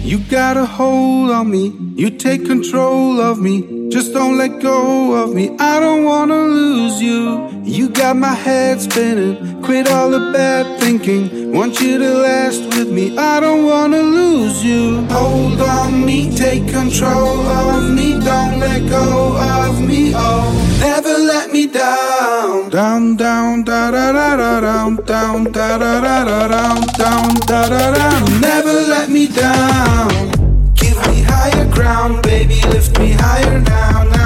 You got a hold on me, you take control of me. Just don't let go of me, I don't wanna lose you. You got my head spinning, quit all the bad thinking. Want you to last with me, I don't wanna lose you. Hold on me, take control of me. Don't let go of me, oh. Never let me down. Down, down, da da da da down. Down, da da da da down. Down, da da da. Never let me down. Give me higher ground, baby, lift me higher now.